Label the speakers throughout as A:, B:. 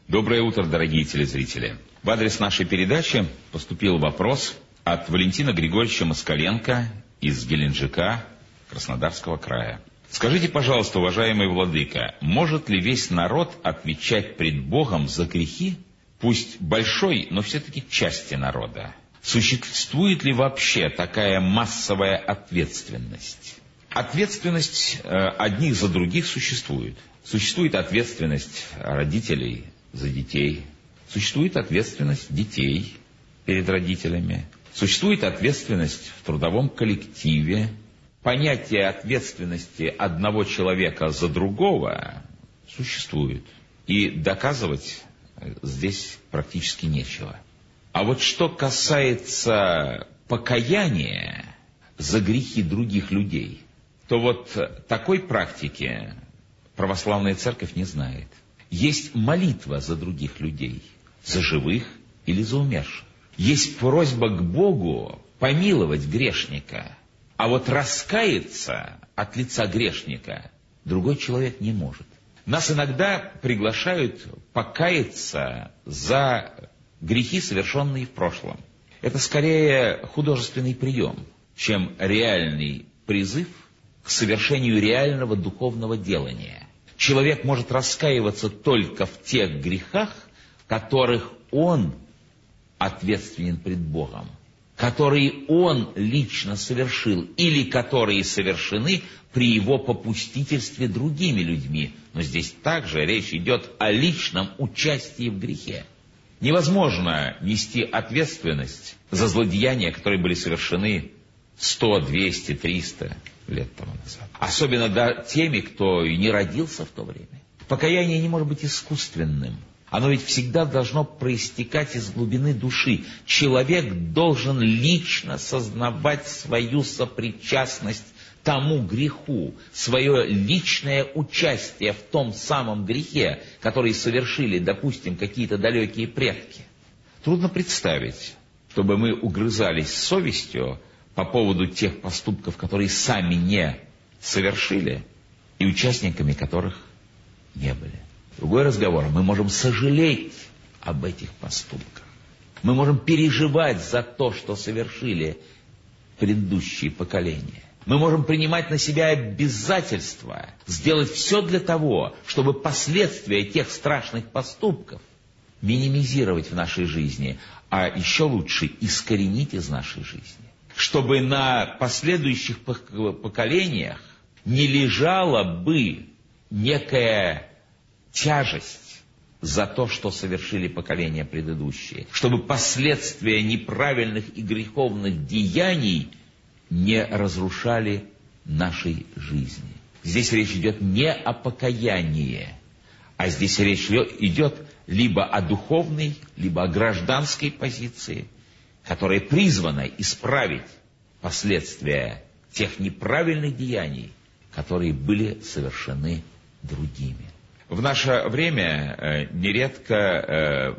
A: Доброе утро, дорогие телезрители. В адрес нашей передачи поступил вопрос от Валентина Григорьевича Москаленко из Геленджика, Краснодарского края. Скажите, пожалуйста, уважаемый владыка, может ли весь народ отвечать пред Богом за грехи, пусть большой, но все-таки части народа? Существует ли вообще такая массовая ответственность? Ответственность одних за других существует. Существует ответственность родителей за детей. Существует ответственность детей перед родителями. Существует ответственность в трудовом коллективе. Понятие ответственности одного человека за другого существует. И доказывать здесь практически нечего. А вот что касается покаяния за грехи других людей, то вот такой практики православная церковь не знает. Есть молитва за других людей, за живых или за умерших. Есть просьба к Богу помиловать грешника. А вот раскаяться от лица грешника другой человек не может. Нас иногда приглашают покаяться за грехи, совершенные в прошлом. Это скорее художественный прием, чем реальный призыв к совершению реального духовного делания. Человек может раскаиваться только в тех грехах, которых он ответственен пред Богом, которые он лично совершил или которые совершены при его попустительстве другими людьми. Но здесь также речь идет о личном участии в грехе. Невозможно нести ответственность за злодеяния, которые были совершены 100, 200, 300 лет тому назад. Особенно теми, кто и не родился в то время. Покаяние не может быть искусственным. Оно ведь всегда должно проистекать из глубины души. Человек должен лично сознавать свою сопричастность тому греху, свое личное участие в том самом грехе, который совершили, допустим, какие-то далекие предки. Трудно представить, чтобы мы угрызались совестью по поводу тех поступков, которые сами не совершили, и участниками которых не были. Другой разговор. Мы можем сожалеть об этих поступках. Мы можем переживать за то, что совершили предыдущие поколения. Мы можем принимать на себя обязательства, сделать все для того, чтобы последствия тех страшных поступков минимизировать в нашей жизни, а еще лучше искоренить из нашей жизни. Чтобы на последующих поколениях не лежала бы некая тяжесть за то, что совершили поколения предыдущие. Чтобы последствия неправильных и греховных деяний не разрушали нашей жизни. Здесь речь идет не о покаянии, а здесь речь идет либо о духовной, либо о гражданской позиции, которая призвана исправить последствия тех неправильных деяний, которые были совершены другими. В наше время нередко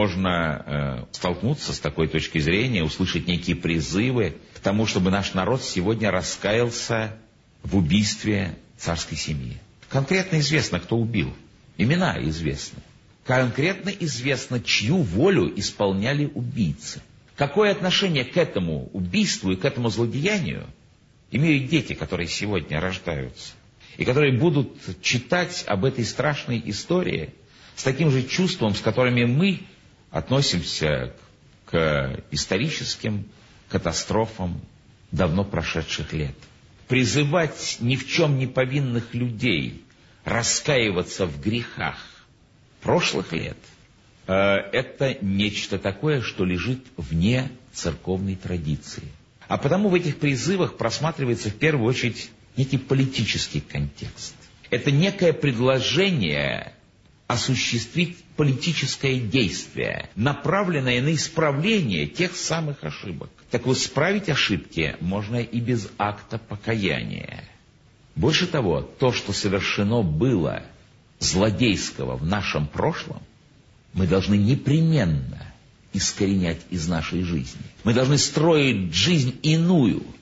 A: можно столкнуться с такой точки зрения, услышать некие призывы к тому, чтобы наш народ сегодня раскаялся в убийстве царской семьи. Конкретно известно, кто убил. Имена известны. Конкретно известно, чью волю исполняли убийцы. Какое отношение к этому убийству и к этому злодеянию имеют дети, которые сегодня рождаются, и которые будут читать об этой страшной истории с таким же чувством, с которыми мы относимся к историческим катастрофам давно прошедших лет. Призывать ни в чем не повинных людей раскаиваться в грехах прошлых лет – это нечто такое, что лежит вне церковной традиции. А потому в этих призывах просматривается в первую очередь некий политический контекст. Это некое предложение осуществить политическое действие, направленное на исправление тех самых ошибок. Так вот, исправить ошибки можно и без акта покаяния. Больше того, то, что совершено было злодейского в нашем прошлом, мы должны непременно искоренять из нашей жизни. Мы должны строить жизнь иную,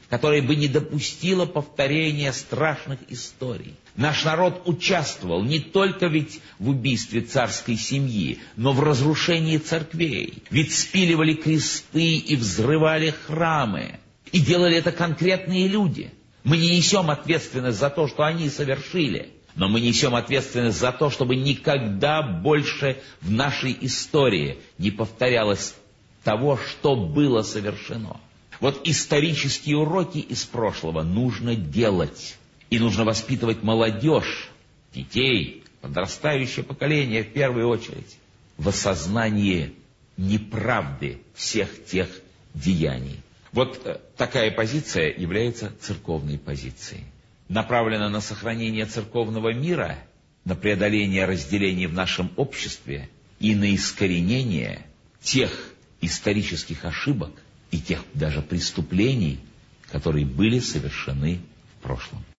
B: которая бы не допустила повторения страшных историй. Наш народ участвовал не только ведь в убийстве царской семьи, но в разрушении церквей. Ведь спиливали кресты и взрывали храмы. И делали это конкретные люди. Мы не несем ответственность за то, что они совершили, но мы несем ответственность за то, чтобы никогда больше в нашей истории не повторялось того, что было совершено. Вот исторические уроки из прошлого нужно делать. И нужно воспитывать молодежь, детей, подрастающее поколение в первую очередь, в осознании неправды всех тех деяний. Вот такая позиция является церковной позицией. Направлена на сохранение церковного мира, на преодоление разделений в нашем обществе и на искоренение тех исторических ошибок и тех даже преступлений, которые были совершены в прошлом.